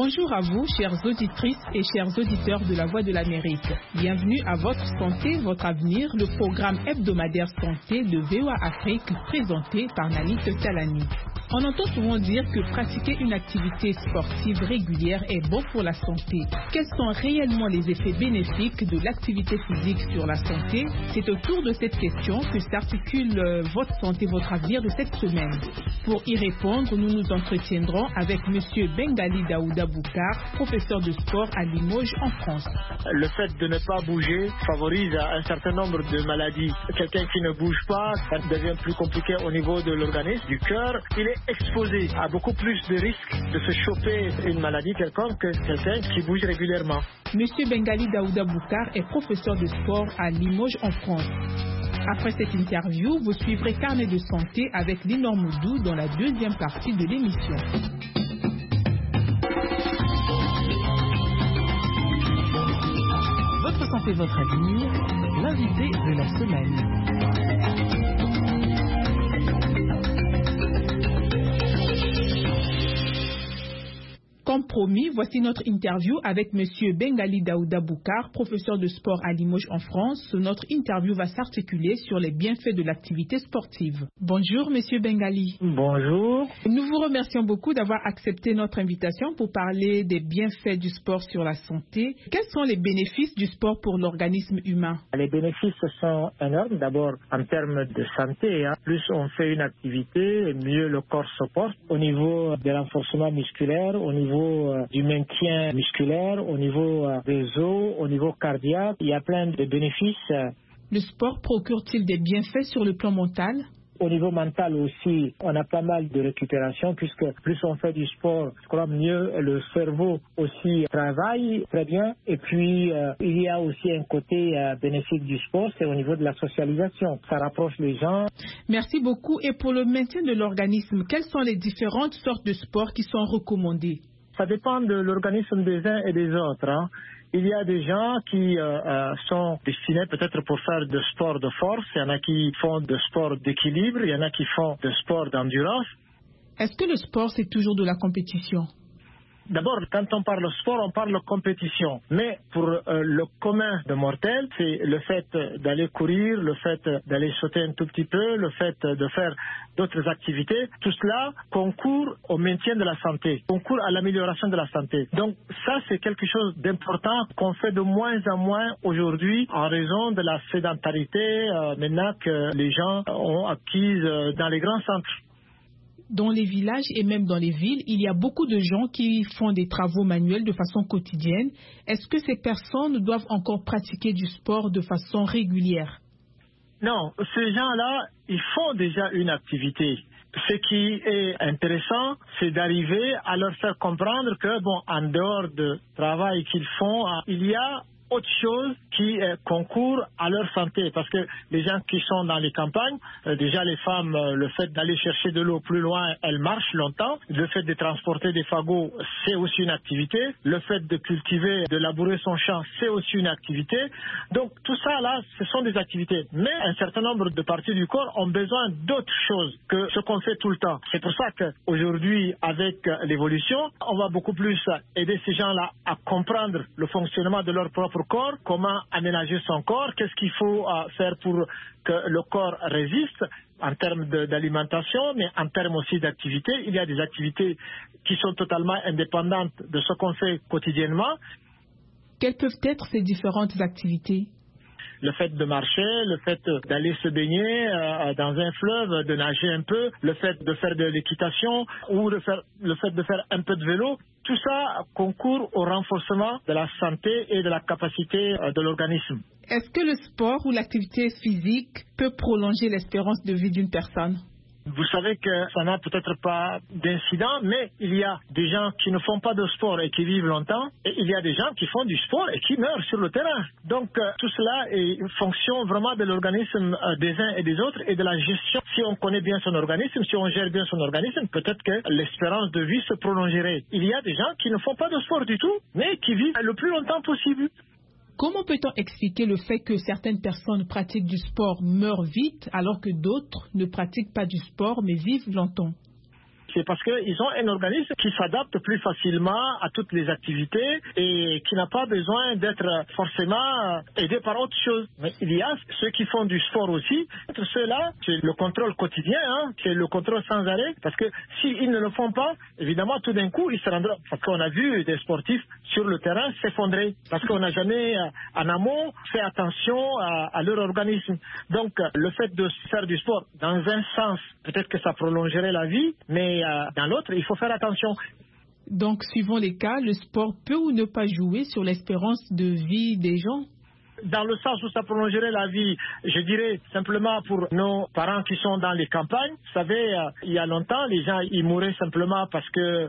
Bonjour à vous, chères auditrices et chers auditeurs de La Voix de l'Amérique. Bienvenue à Votre Santé, Votre Avenir, le programme hebdomadaire santé de VOA Afrique présenté par Nanit Talani. On entend souvent dire que pratiquer une activité sportive régulière est bon pour la santé. Quels sont réellement les effets bénéfiques de l'activité physique sur la santé? C'est autour de cette question que s'articule Votre Santé, Votre Avenir de cette semaine. Pour y répondre, nous nous entretiendrons avec M. Bengali Daouda Boukar, professeur de sport à Limoges en France. Le fait de ne pas bouger favorise un certain nombre de maladies. Quelqu'un qui ne bouge pas, ça devient plus compliqué au niveau de l'organisme, du cœur. Il est exposé à beaucoup plus de risques de se choper une maladie quelconque que quelqu'un qui bouge régulièrement. Monsieur Bengali Daouda Boukar est professeur de sport à Limoges en France. Après cette interview, vous suivrez Carnet de santé avec Linor Moudou dans la deuxième partie de l'émission. Votre santé, votre avenir, l'invité de la semaine. Comme promis, voici notre interview avec M. Bengali Daouda Boukar, professeur de sport à Limoges en France. Notre interview va s'articuler sur les bienfaits de l'activité sportive. Bonjour M. Bengali. Bonjour. Nous vous remercions beaucoup d'avoir accepté notre invitation pour parler des bienfaits du sport sur la santé. Quels sont les bénéfices du sport pour l'organisme humain? Les bénéfices sont énormes. D'abord, en termes de santé, plus on fait une activité, mieux le corps se porte. Au niveau de renforcement musculaire, au niveau du maintien musculaire, au niveau des os, au niveau cardiaque, il y a plein de bénéfices. Le sport procure-t-il des bienfaits sur le plan mental? Au niveau mental aussi, on a pas mal de récupération puisque plus on fait du sport, je crois mieux le cerveau aussi travaille très bien. Et puis, il y a aussi un côté bénéfique du sport, c'est au niveau de la socialisation. Ça rapproche les gens. Merci beaucoup. Et pour le maintien de l'organisme, quelles sont les différentes sortes de sports qui sont recommandées? Ça dépend de l'organisme des uns et des autres. Il y a des gens qui sont destinés peut-être pour faire de sport de force, il y en a qui font de sport d'équilibre, il y en a qui font de sport d'endurance. Est-ce que le sport, c'est toujours de la compétition? D'abord, quand on parle sport, on parle de compétition. Mais pour le commun de mortels, c'est le fait d'aller courir, le fait d'aller sauter un tout petit peu, le fait de faire d'autres activités. Tout cela concourt au maintien de la santé, concourt à l'amélioration de la santé. Donc ça, c'est quelque chose d'important qu'on fait de moins en moins aujourd'hui en raison de la sédentarité maintenant que les gens ont acquise dans les grands centres. Dans les villages et même dans les villes, il y a beaucoup de gens qui font des travaux manuels de façon quotidienne. Est-ce que ces personnes doivent encore pratiquer du sport de façon régulière? Non, ces gens-là, ils font déjà une activité. Ce qui est intéressant, c'est d'arriver à leur faire comprendre que, en dehors du travail qu'ils font, il y a autre chose qui concourt à leur santé. Parce que les gens qui sont dans les campagnes, déjà les femmes, le fait d'aller chercher de l'eau plus loin, elles marchent longtemps. Le fait de transporter des fagots, c'est aussi une activité. Le fait de cultiver, de labourer son champ, c'est aussi une activité. Donc tout ça là, ce sont des activités. Mais un certain nombre de parties du corps ont besoin d'autres choses que ce qu'on fait tout le temps. C'est pour ça qu'aujourd'hui, avec l'évolution, on va beaucoup plus aider ces gens-là à comprendre le fonctionnement de leur propre corps, comment aménager son corps, qu'est-ce qu'il faut faire pour que le corps résiste en termes d'alimentation, mais en termes aussi d'activité. Il y a des activités qui sont totalement indépendantes de ce qu'on fait quotidiennement. Quelles peuvent être ces différentes activités? Le fait de marcher, le fait d'aller se baigner dans un fleuve, de nager un peu, le fait de faire de l'équitation ou le fait de faire un peu de vélo, tout ça concourt au renforcement de la santé et de la capacité de l'organisme. Est-ce que le sport ou l'activité physique peut prolonger l'espérance de vie d'une personne? Vous savez que ça n'a peut-être pas d'incident, mais il y a des gens qui ne font pas de sport et qui vivent longtemps, et il y a des gens qui font du sport et qui meurent sur le terrain. Donc tout cela est fonction vraiment de l'organisme des uns et des autres et de la gestion. Si on connaît bien son organisme, si on gère bien son organisme, peut-être que l'espérance de vie se prolongerait. Il y a des gens qui ne font pas de sport du tout, mais qui vivent le plus longtemps possible. Comment peut-on expliquer le fait que certaines personnes pratiquent du sport, meurent vite, alors que d'autres ne pratiquent pas du sport mais vivent longtemps? C'est parce qu'ils ont un organisme qui s'adapte plus facilement à toutes les activités et qui n'a pas besoin d'être forcément aidé par autre chose. Mais il y a ceux qui font du sport aussi. Ceux-là, c'est le contrôle quotidien, c'est le contrôle sans arrêt. Parce que s'ils ne le font pas, évidemment, tout d'un coup, ils se rendront. Parce qu'on a vu des sportifs sur le terrain s'effondrer. Parce qu'on n'a jamais, en amont, fait attention à leur organisme. Donc, le fait de faire du sport, dans un sens, peut-être que ça prolongerait la vie, mais dans l'autre, il faut faire attention. Donc, suivant les cas, le sport peut ou ne pas jouer sur l'espérance de vie des gens? Dans le sens où ça prolongerait la vie, je dirais simplement pour nos parents qui sont dans les campagnes. Vous savez, il y a longtemps, les gens ils mouraient simplement parce que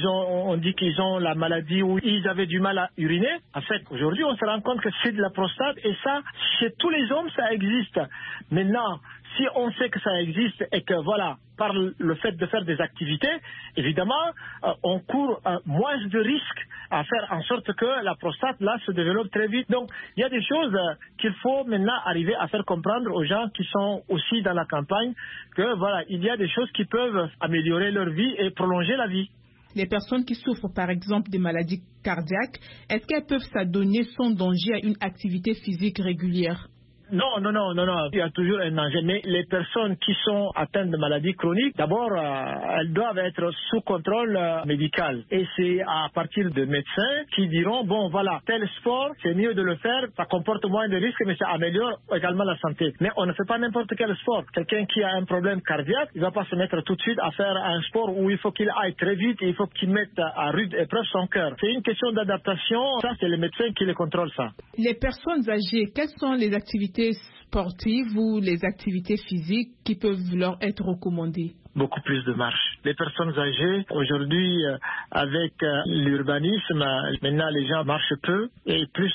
on dit qu'ils ont la maladie ou ils avaient du mal à uriner. En fait, aujourd'hui, on se rend compte que c'est de la prostate et ça, chez tous les hommes, ça existe. Maintenant, si on sait que ça existe et que voilà, par le fait de faire des activités, évidemment, on court moins de risques à faire en sorte que la prostate là se développe très vite. Donc, il y a des choses qu'il faut maintenant arriver à faire comprendre aux gens qui sont aussi dans la campagne que voilà, il y a des choses qui peuvent améliorer leur vie et prolonger la vie. Les personnes qui souffrent par exemple de maladies cardiaques, est-ce qu'elles peuvent s'adonner sans danger à une activité physique régulière? Non, il y a toujours un danger. Mais les personnes qui sont atteintes de maladies chroniques, d'abord, elles doivent être sous contrôle médical. Et c'est à partir de médecins qui diront, bon, voilà, tel sport, c'est mieux de le faire, ça comporte moins de risques, mais ça améliore également la santé. Mais on ne fait pas n'importe quel sport. Quelqu'un qui a un problème cardiaque, il ne va pas se mettre tout de suite à faire un sport où il faut qu'il aille très vite et il faut qu'il mette à rude épreuve son cœur. C'est une question d'adaptation. Ça, c'est les médecins qui les contrôlent, ça. Les personnes âgées, quelles sont les activités sportives ou les activités physiques qui peuvent leur être recommandées? Beaucoup plus de marche. Les personnes âgées, aujourd'hui, avec l'urbanisme, maintenant les gens marchent peu. Et plus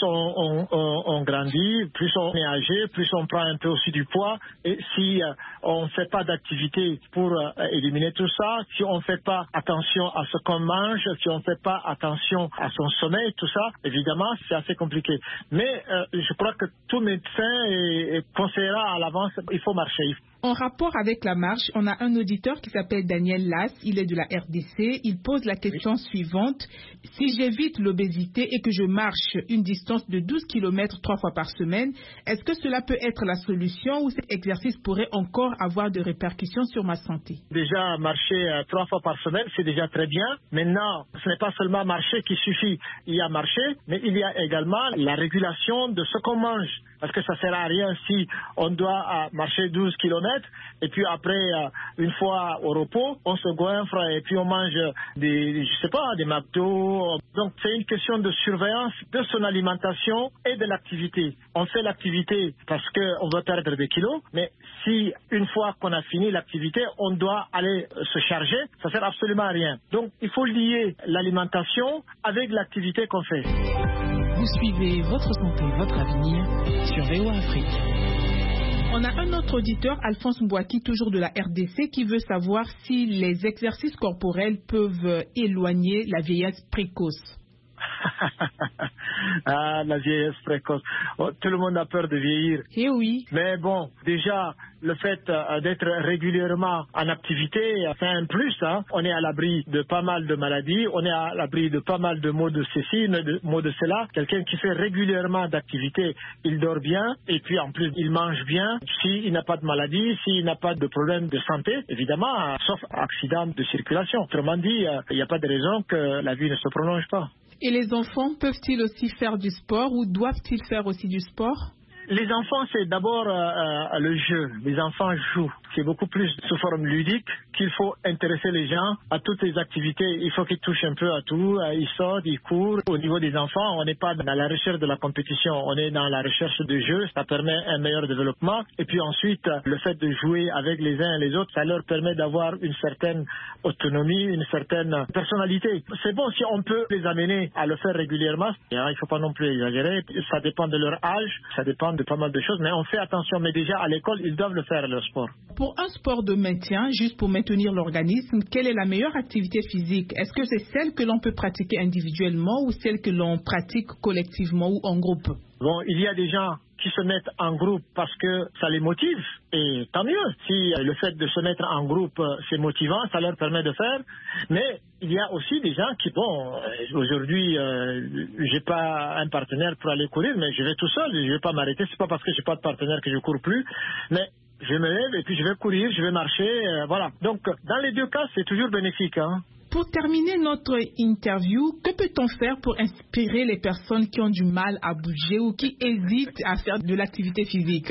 on grandit, plus on est âgé, plus on prend un peu aussi du poids. Et si on ne fait pas d'activité pour éliminer tout ça, si on ne fait pas attention à ce qu'on mange, si on ne fait pas attention à son sommeil, tout ça, évidemment, c'est assez compliqué. Mais je crois que tout médecin conseillera à l'avance, il faut marcher. En rapport avec la marche, on a un auditeur qui s'appelle Daniel Lass, il est de la RDC. Il pose la question suivante. Si j'évite l'obésité et que je marche une distance de 12 km 3 fois par semaine, est-ce que cela peut être la solution ou cet exercice pourrait encore avoir de répercussions sur ma santé? Déjà, marcher 3 fois par semaine, c'est déjà très bien. Maintenant, ce n'est pas seulement marcher qui suffit. Il y a marcher, mais il y a également la régulation de ce qu'on mange. Parce que ça ne sert à rien si on doit marcher 12 km et puis après, une fois au repos, on se goinfre et puis on mange des McDo. Donc c'est une question de surveillance de son alimentation et de l'activité. On fait l'activité parce qu'on veut perdre des kilos, mais si une fois qu'on a fini l'activité, on doit aller se charger, ça ne sert absolument à rien. Donc il faut lier l'alimentation avec l'activité qu'on fait. Vous suivez Votre Santé, Votre Avenir sur VOA Afrique. On a un autre auditeur, Alphonse Mbouaki, toujours de la RDC, qui veut savoir si les exercices corporels peuvent éloigner la vieillesse précoce. La vieillesse précoce. Oh, tout le monde a peur de vieillir. Eh oui. Mais bon, déjà, le fait d'être régulièrement en activité, c'est un plus. On est à l'abri de pas mal de maladies, on est à l'abri de pas mal de maux de ceci, de maux de cela. Quelqu'un qui fait régulièrement d'activité, il dort bien et puis en plus, il mange bien. S'il n'a pas de maladie, s'il n'a pas de problème de santé, évidemment, sauf accident de circulation. Autrement dit, il n'y a pas de raison que la vie ne se prolonge pas. Et les enfants peuvent-ils aussi faire du sport ou doivent-ils faire aussi du sport? Les enfants, c'est d'abord le jeu. Les enfants jouent. C'est beaucoup plus sous forme ludique qu'il faut intéresser les gens à toutes les activités. Il faut qu'ils touchent un peu à tout. Ils sortent, ils courent. Au niveau des enfants, on n'est pas dans la recherche de la compétition. On est dans la recherche de jeu. Ça permet un meilleur développement. Et puis ensuite, le fait de jouer avec les uns et les autres, ça leur permet d'avoir une certaine autonomie, une certaine personnalité. C'est bon si on peut les amener à le faire régulièrement. Il ne faut pas non plus exagérer. Ça dépend de leur âge. Ça dépend de pas mal de choses, mais on fait attention. Mais déjà, à l'école, ils doivent le faire, le sport. Pour un sport de maintien, juste pour maintenir l'organisme, quelle est la meilleure activité physique? Est-ce que c'est celle que l'on peut pratiquer individuellement ou celle que l'on pratique collectivement ou en groupe? Bon, il y a des gens qui se mettent en groupe parce que ça les motive, et tant mieux. Si le fait de se mettre en groupe, c'est motivant, ça leur permet de faire. Mais il y a aussi des gens qui, aujourd'hui, j'ai pas un partenaire pour aller courir, mais je vais tout seul, je vais pas m'arrêter. C'est pas parce que j'ai pas de partenaire que je cours plus, mais je me lève et puis je vais courir, je vais marcher, voilà. Donc, dans les deux cas, c'est toujours bénéfique, hein. Pour terminer notre interview, que peut-on faire pour inspirer les personnes qui ont du mal à bouger ou qui hésitent à faire de l'activité physique?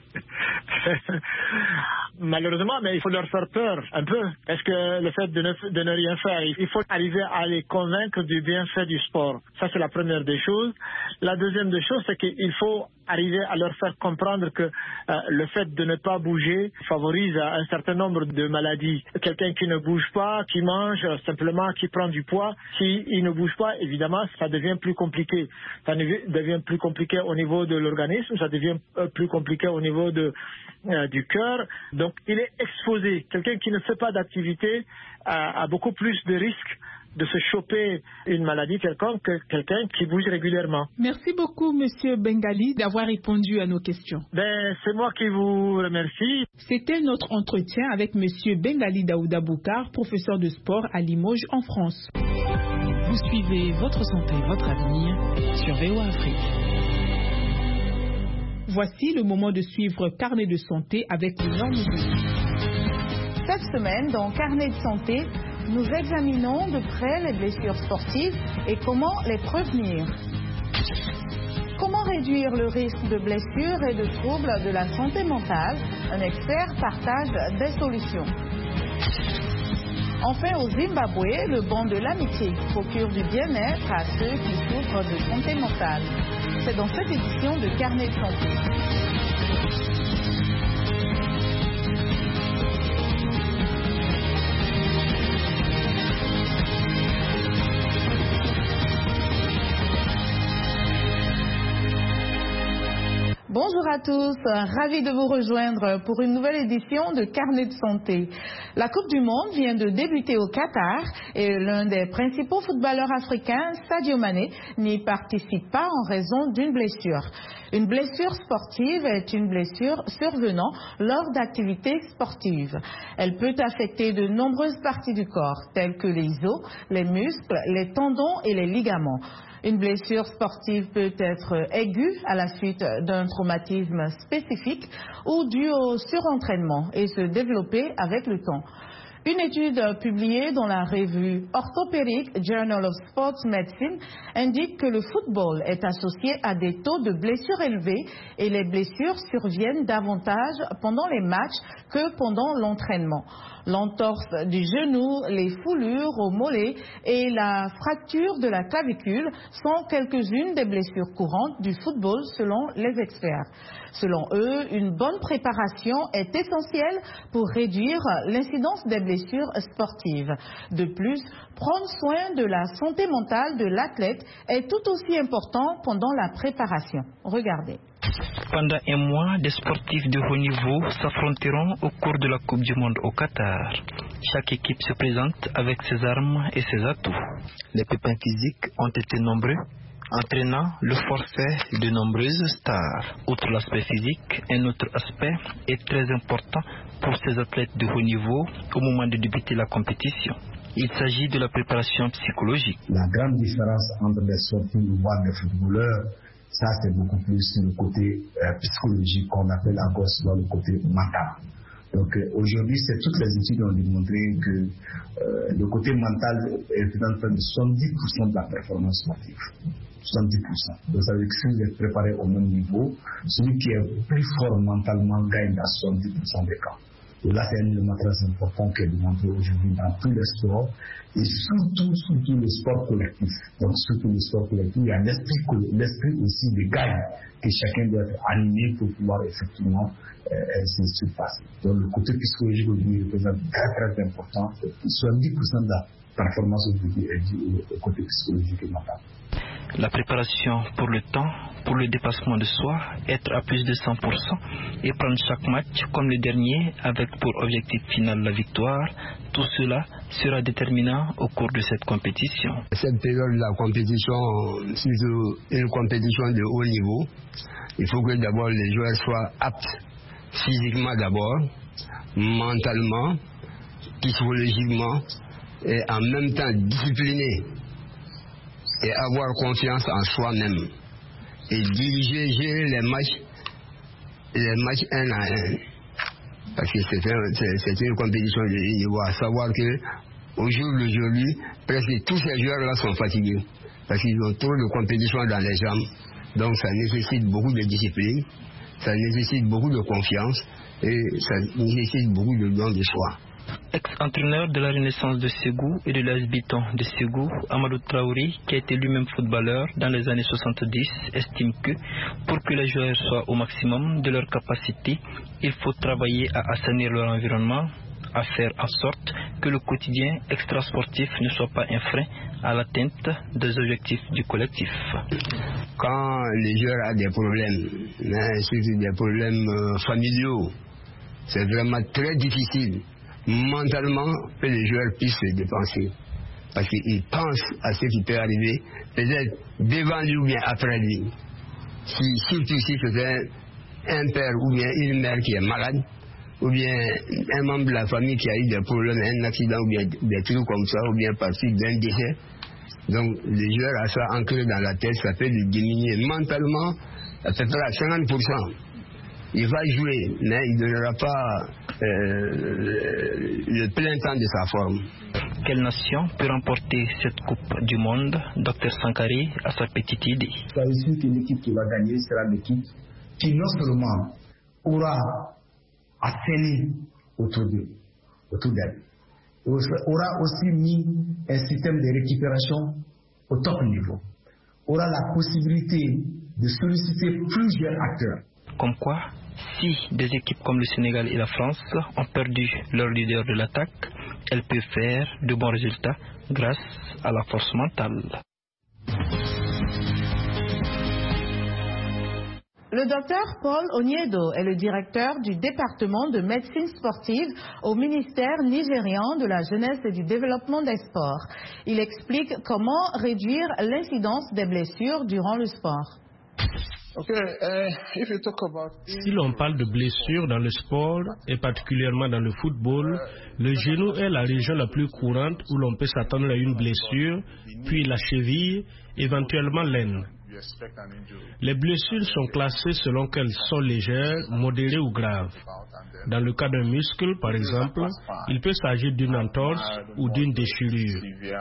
Malheureusement, mais il faut leur faire peur un peu. Parce que le fait de ne rien faire, il faut arriver à les convaincre du bienfait du sport. Ça, c'est la première des choses. La deuxième des choses, c'est qu'il faut arriver à leur faire comprendre que le fait de ne pas bouger favorise un certain nombre de maladies. Quelqu'un qui ne bouge pas, qui mange simplement, qui prend du poids, s'il ne bouge pas, évidemment, ça devient plus compliqué. Ça devient plus compliqué au niveau de l'organisme, ça devient plus compliqué au niveau du cœur. Donc, il est exposé. Quelqu'un qui ne fait pas d'activité a beaucoup plus de risques de se choper une maladie quelconque que quelqu'un qui bouge régulièrement. Merci beaucoup, Monsieur Bengali, d'avoir répondu à nos questions. C'est moi qui vous remercie. C'était notre entretien avec Monsieur Bengali Daouda Boukar, professeur de sport à Limoges, en France. Vous suivez Votre Santé, Votre Avenir sur VOA Afrique. Voici le moment de suivre Carnet de santé avec les normes. Cette semaine, dans Carnet de santé, nous examinons de près les blessures sportives et comment les prévenir. Comment réduire le risque de blessures et de troubles de la santé mentale? Un expert partage des solutions. Enfin, au Zimbabwe, le banc de l'amitié procure du bien-être à ceux qui souffrent de santé mentale. C'est dans cette édition de Carnet de santé. Bonjour à tous, ravi de vous rejoindre pour une nouvelle édition de Carnet de santé. La Coupe du Monde vient de débuter au Qatar et l'un des principaux footballeurs africains, Sadio Mané, n'y participe pas en raison d'une blessure. Une blessure sportive est une blessure survenant lors d'activités sportives. Elle peut affecter de nombreuses parties du corps, telles que les os, les muscles, les tendons et les ligaments. Une blessure sportive peut être aiguë à la suite d'un traumatisme spécifique ou due au surentraînement et se développer avec le temps. Une étude publiée dans la revue Orthopedic Journal of Sports Medicine indique que le football est associé à des taux de blessures élevés et les blessures surviennent davantage pendant les matchs que pendant l'entraînement. L'entorse du genou, les foulures au mollet et la fracture de la clavicule sont quelques-unes des blessures courantes du football selon les experts. Selon eux, une bonne préparation est essentielle pour réduire l'incidence des blessures sportives. De plus, prendre soin de la santé mentale de l'athlète est tout aussi important pendant la préparation. Regardez. Pendant un mois, des sportifs de haut niveau s'affronteront au cours de la Coupe du Monde au Qatar. Chaque équipe se présente avec ses armes et ses atouts. Les pépins physiques ont été nombreux, entraînant le forfait de nombreuses stars. Outre l'aspect physique, un autre aspect est très important pour ces athlètes de haut niveau au moment de débuter la compétition. Il s'agit de la préparation psychologique. La grande différence entre les sportifs et les footballeurs, ça c'est beaucoup plus le côté psychologique qu'on appelle encore souvent le côté mental. Donc aujourd'hui, toutes les études ont démontré que le côté mental représente 70% de la performance sportive. 70%. Donc ça veut dire que si vous êtes préparé au même niveau, celui qui est plus fort mentalement gagne dans 70% des cas. Et là, c'est un élément très important qui est démontré aujourd'hui dans tous les sports et surtout le sport collectif. Donc, surtout le sport collectif, il y a l'esprit aussi de gagne que chacun doit être animé pour pouvoir effectivement se surpasser. Donc, le côté psychologique aujourd'hui représente très très important. 70% de la performance aujourd'hui est due au côté psychologique et mental. La préparation pour le temps, pour le dépassement de soi, être à plus de 100% et prendre chaque match comme le dernier avec pour objectif final la victoire, tout cela sera déterminant au cours de cette compétition. Cette période de la compétition, c'est une compétition de haut niveau. Il faut que d'abord les joueurs soient aptes physiquement d'abord, mentalement, psychologiquement et en même temps disciplinés et avoir confiance en soi-même et gérer les matchs un à un. Parce que c'est une compétition de haut niveau, à savoir que au jour d'aujourd'hui, presque tous ces joueurs-là sont fatigués parce qu'ils ont trop de compétition dans les jambes. Donc ça nécessite beaucoup de discipline, ça nécessite beaucoup de confiance et ça nécessite beaucoup de don de soi. Ex-entraîneur de la Renaissance de Ségou et de l'AS Biton de Ségou, Amadou Traoré, qui a été lui-même footballeur dans les années 70, estime que pour que les joueurs soient au maximum de leur capacité, il faut travailler à assainir leur environnement, à faire en sorte que le quotidien extrasportif ne soit pas un frein à l'atteinte des objectifs du collectif. Quand les joueurs ont des problèmes, surtout des problèmes familiaux, c'est vraiment très difficile mentalement que les joueurs puissent se dépenser. Parce qu'ils pensent à ce qui peut arriver, peut-être devant lui ou bien après lui. Surtout si c'est un père ou bien une mère qui est malade, ou bien un membre de la famille qui a eu des problèmes, un accident ou bien des trucs comme ça, ou bien par suite d'un décès. Donc les joueurs ont ça ancré dans la tête, ça peut le diminuer mentalement à peu près à 50%. Il va jouer, mais il ne donnera pas le plein temps de sa forme. Quelle nation peut remporter cette Coupe du Monde? Dr Sankari a sa petite idée. Je suis sûr que l'équipe qui va gagner sera l'équipe qui non seulement aura assaini autour d'elle, aura aussi mis un système de récupération au top niveau, aura la possibilité de solliciter plusieurs acteurs. Comme quoi, si des équipes comme le Sénégal et la France ont perdu leur leader de l'attaque, elles peuvent faire de bons résultats grâce à la force mentale. Le docteur Paul Onyedo est le directeur du département de médecine sportive au ministère nigérian de la jeunesse et du développement des sports. Il explique comment réduire l'incidence des blessures durant le sport. Si l'on parle de blessures dans le sport, et particulièrement dans le football, le genou est la région la plus courante où l'on peut s'attendre à une blessure, puis la cheville, éventuellement l'aine. Les blessures sont classées selon qu'elles sont légères, modérées ou graves. Dans le cas d'un muscle, par exemple, il peut s'agir d'une entorse ou d'une déchirure.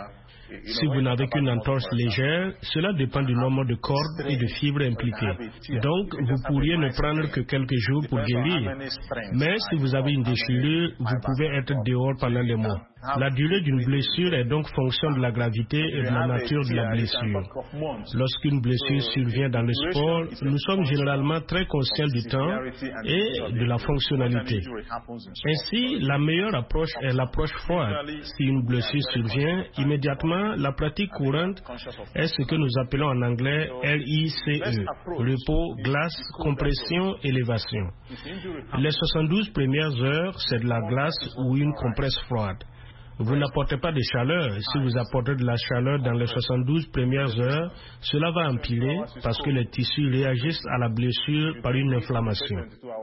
Si vous n'avez qu'une entorse légère, cela dépend du nombre de cordes et de fibres impliquées. Donc, vous pourriez ne prendre que quelques jours pour guérir. Mais si vous avez une déchirure, vous pouvez être dehors pendant des mois. La durée d'une blessure est donc fonction de la gravité et de la nature de la blessure. Lorsqu'une blessure survient dans le sport, nous sommes généralement très conscients du temps et de la fonctionnalité. Ainsi, la meilleure approche est l'approche froide. Si une blessure survient, immédiatement, la pratique courante est ce que nous appelons en anglais RICE, repos, glace, compression, élévation. Les 72 premières heures, c'est de la glace ou une compresse froide. Vous n'apportez pas de chaleur. Si vous apportez de la chaleur dans les 72 premières heures, cela va empirer parce que les tissus réagissent à la blessure par une inflammation.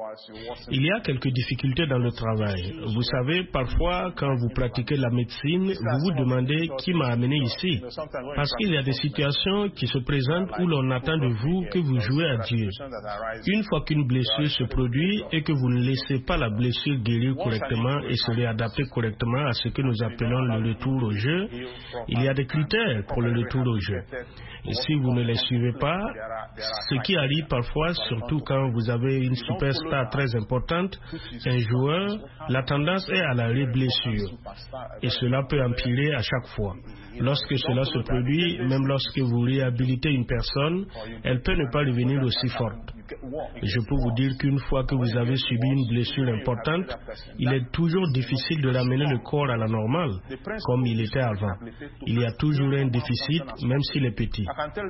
Il y a quelques difficultés dans le travail. Vous savez, parfois, quand vous pratiquez la médecine, vous vous demandez qui m'a amené ici. Parce qu'il y a des situations qui se présentent où l'on attend de vous que vous jouez à Dieu. Une fois qu'une blessure se produit et que vous ne laissez pas la blessure guérir correctement et se réadapter correctement à ce que nous appelons le retour au jeu, il y a des critères pour le retour au jeu. Et si vous ne les suivez pas, ce qui arrive parfois, surtout quand vous avez une superstar très importante, un joueur, la tendance est à la reblessure. Et cela peut empirer à chaque fois. Lorsque cela se produit, même lorsque vous réhabilitez une personne, elle peut ne pas revenir aussi forte. Je peux vous dire qu'une fois que vous avez subi une blessure importante, il est toujours difficile de ramener le corps à la normale, comme il était avant. Il y a toujours un déficit, même s'il est petit.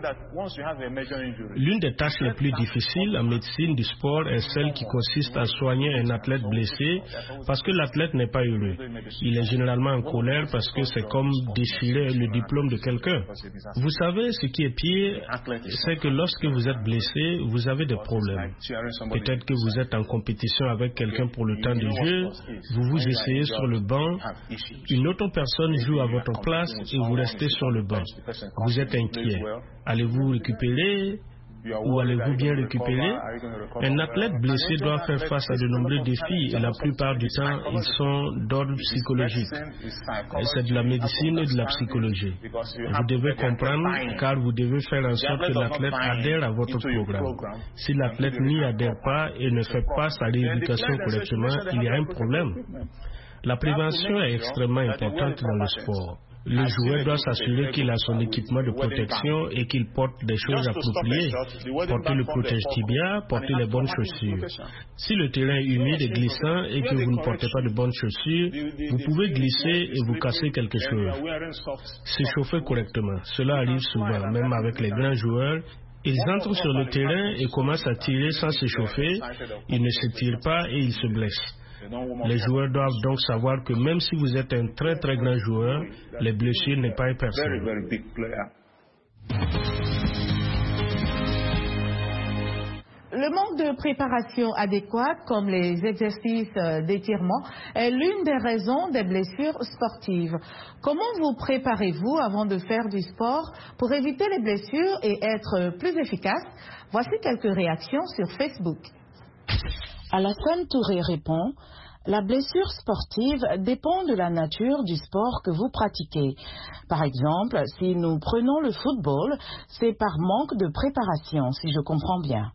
L'une des tâches les plus difficiles en médecine du sport est celle qui consiste à soigner un athlète blessé parce que l'athlète n'est pas heureux. Il est généralement en colère parce que c'est comme déchirer le diplôme de quelqu'un. Vous savez, ce qui est pire, c'est que lorsque vous êtes blessé, vous avez des problèmes. Peut-être que vous êtes en compétition avec quelqu'un pour le temps de jeu, vous vous essayez sur le banc, une autre personne joue à votre place et vous restez sur le banc. Vous êtes inquiet. Allez-vous récupérer ou allez-vous bien récupérer? Un athlète blessé doit faire face à de nombreux défis et la plupart du temps, ils sont d'ordre psychologique. C'est de la médecine et de la psychologie. Vous devez comprendre car vous devez faire en sorte que l'athlète adhère à votre programme. Si l'athlète n'y adhère pas et ne fait pas sa rééducation correctement, il y a un problème. La prévention est extrêmement importante dans le sport. Le joueur doit s'assurer qu'il a son équipement de protection et qu'il porte des choses appropriées. Porter le protège-tibia, porter les bonnes chaussures. Si le terrain est humide et glissant et que vous ne portez pas de bonnes chaussures, vous pouvez glisser et vous casser quelque chose. S'échauffer correctement. Cela arrive souvent, même avec les grands joueurs. Ils entrent sur le terrain et commencent à tirer sans s'échauffer. Ils ne s'étirent pas et ils se blessent. Les joueurs doivent donc savoir que même si vous êtes un très très grand joueur, les blessures n'est pas impersonnel. Le manque de préparation adéquate, comme les exercices d'étirement, est l'une des raisons des blessures sportives. Comment vous préparez-vous avant de faire du sport pour éviter les blessures et être plus efficace? Voici quelques réactions sur Facebook. Alassane Touré répond: la blessure sportive dépend de la nature du sport que vous pratiquez. Par exemple, si nous prenons le football, c'est par manque de préparation, si je comprends bien.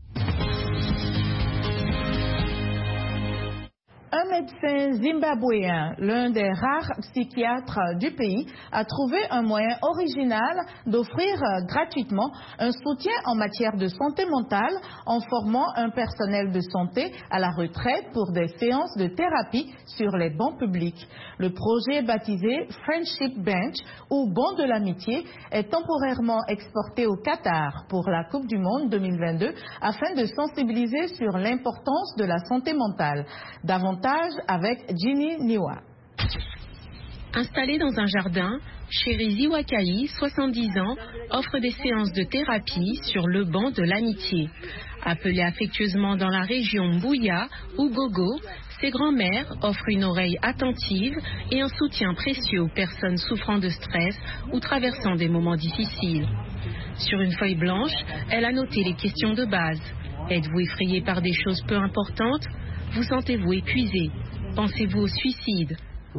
Un médecin zimbabwéen, l'un des rares psychiatres du pays, a trouvé un moyen original d'offrir gratuitement un soutien en matière de santé mentale en formant un personnel de santé à la retraite pour des séances de thérapie sur les bancs publics. Le projet baptisé Friendship Bench ou banc de l'amitié est temporairement exporté au Qatar pour la Coupe du Monde 2022 afin de sensibiliser sur l'importance de la santé mentale. Davantage avec Ginny Niwa. Installé dans un jardin, Chéri Ziwakai, 70 ans, offre des séances de thérapie sur le banc de l'amitié. Appelé affectueusement dans la région Mbouya ou Gogo, ses grands-mères offrent une oreille attentive et un soutien précieux aux personnes souffrant de stress ou traversant des moments difficiles. Sur une feuille blanche, elle a noté les questions de base. Êtes-vous effrayé par des choses peu importantes? Vous sentez-vous épuisé? Pensez-vous au suicide?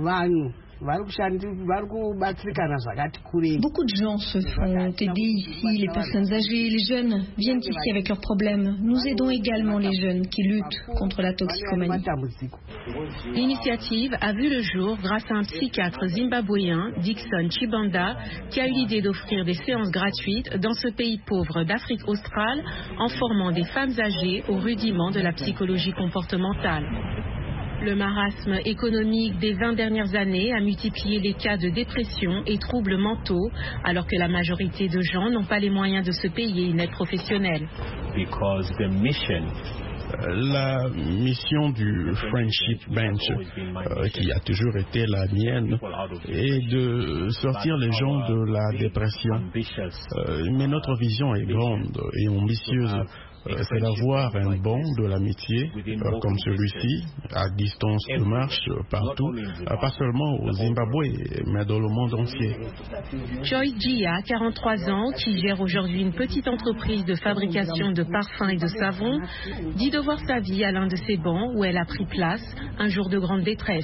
Beaucoup de gens se font aider ici, les personnes âgées, les jeunes viennent ici avec leurs problèmes. Nous aidons également les jeunes qui luttent contre la toxicomanie. L'initiative a vu le jour grâce à un psychiatre zimbabwéen, Dixon Chibanda, qui a eu l'idée d'offrir des séances gratuites dans ce pays pauvre d'Afrique australe en formant des femmes âgées aux rudiments de la psychologie comportementale. Le marasme économique des 20 dernières années a multiplié les cas de dépression et troubles mentaux, alors que la majorité de gens n'ont pas les moyens de se payer une aide professionnelle. La mission du Friendship Bench, qui a toujours été la mienne, est de sortir les gens de la dépression. Mais notre vision est grande et ambitieuse. C'est d'avoir un banc de l'amitié comme celui-ci, à distance de marche partout, pas seulement au Zimbabwe, mais dans le monde entier. Joyce Gia, 43 ans, qui gère aujourd'hui une petite entreprise de fabrication de parfums et de savons, dit de voir sa vie à l'un de ces bancs où elle a pris place un jour de grande détresse.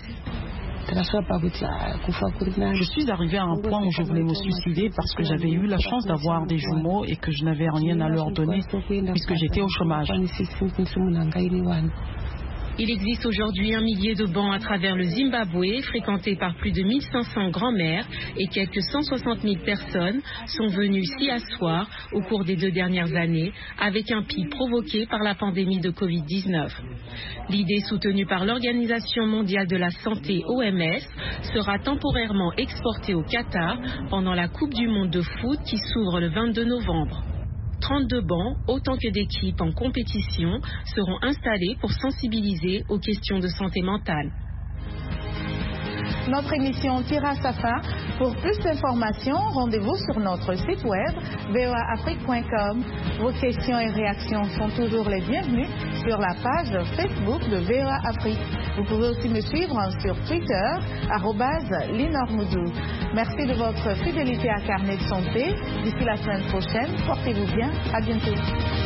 Je suis arrivée à un point où je voulais me suicider parce que j'avais eu la chance d'avoir des jumeaux et que je n'avais rien à leur donner puisque j'étais au chômage. Il existe aujourd'hui un millier de bancs à travers le Zimbabwe, fréquentés par plus de 1500 grands-mères, et quelques 160 000 personnes sont venues s'y asseoir au cours des 2 dernières années, avec un pic provoqué par la pandémie de Covid-19. L'idée soutenue par l'Organisation mondiale de la santé OMS sera temporairement exportée au Qatar pendant la Coupe du monde de foot qui s'ouvre le 22 novembre. 32 bancs, autant que d'équipes en compétition, seront installés pour sensibiliser aux questions de santé mentale. Notre émission tire à sa fin. Pour plus d'informations, rendez-vous sur notre site web voaafrique.com. Vos questions et réactions sont toujours les bienvenues sur la page Facebook de VOA Afrique. Vous pouvez aussi me suivre sur Twitter, @linormoudou. Merci de votre fidélité à Carnet de Santé. D'ici la semaine prochaine, portez-vous bien. À bientôt.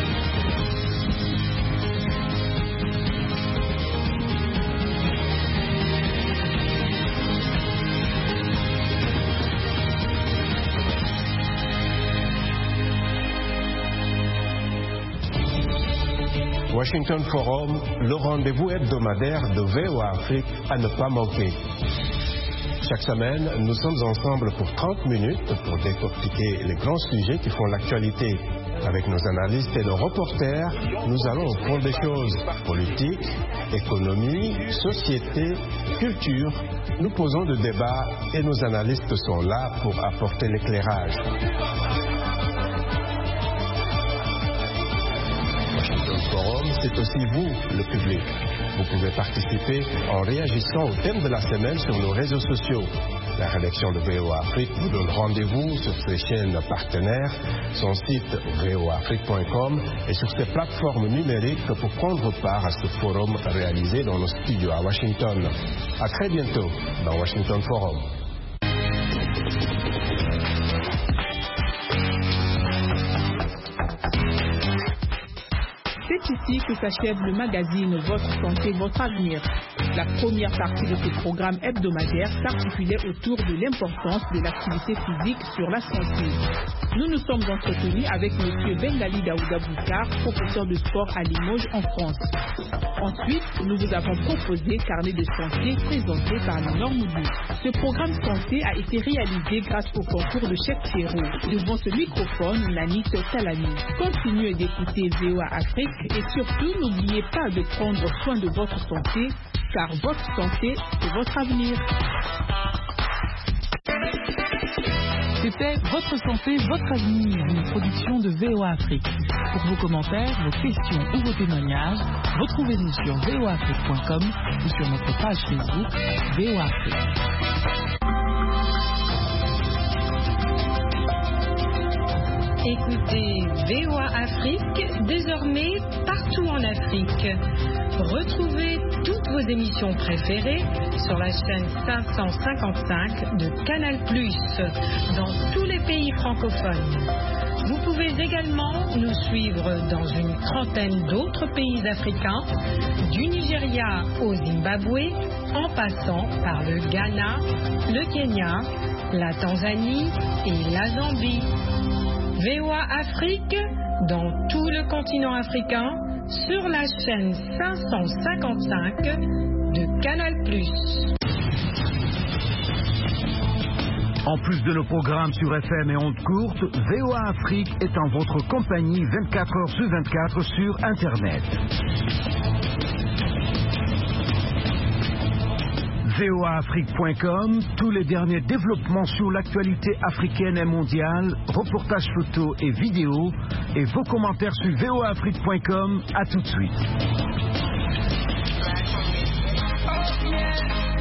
Washington Forum, le rendez-vous hebdomadaire de VOA Afrique à ne pas manquer. Chaque semaine, nous sommes ensemble pour 30 minutes pour décortiquer les grands sujets qui font l'actualité. Avec nos analystes et nos reporters, nous allons au fond des choses. Politique, économie, société, culture. Nous posons le débat et nos analystes sont là pour apporter l'éclairage. Washington Forum, c'est aussi vous, le public. Vous pouvez participer en réagissant au thème de la semaine sur nos réseaux sociaux. La rédaction de VOA Afrique vous donne rendez-vous sur ses chaînes partenaires, son site voaafrique.com et sur ses plateformes numériques pour prendre part à ce forum réalisé dans nos studios à Washington. À très bientôt dans Washington Forum. C'est ici que s'achève le magazine Votre Santé, Votre Avenir. La première partie de ce programme hebdomadaire s'articulait autour de l'importance de l'activité physique sur la santé. Nous nous sommes entretenus avec M. Bengali Daouda Boukar, professeur de sport à Limoges en France. Ensuite, nous vous avons proposé Carnet de santé présenté par Lénore Moudou. Ce programme santé a été réalisé grâce au concours de Cheikh Ferro. Devant ce microphone, Nanit Talani. Continuez d'écouter VOA Afrique et surtout n'oubliez pas de prendre soin de votre santé, car votre santé, c'est votre avenir. C'était Votre santé, votre avenir, une production de VOA Afrique. Pour vos commentaires, vos questions ou vos témoignages, retrouvez-nous sur voaafrique.com ou sur notre page Facebook VOA Afrique. Écoutez VOA Afrique désormais partout en Afrique. Retrouvez toutes vos émissions préférées sur la chaîne 555 de Canal+, dans tous les pays francophones. Vous pouvez également nous suivre dans une trentaine d'autres pays africains, du Nigeria au Zimbabwe, en passant par le Ghana, le Kenya, la Tanzanie et la Zambie. VOA Afrique, dans tout le continent africain, sur la chaîne 555 de Canal+. En plus de nos programmes sur FM et ondes courtes, VOA Afrique est en votre compagnie 24 heures sur 24 sur Internet. voaafrique.com, tous les derniers développements sur l'actualité africaine et mondiale, reportages photos et vidéos, et vos commentaires sur voaafrique.com. À tout de suite.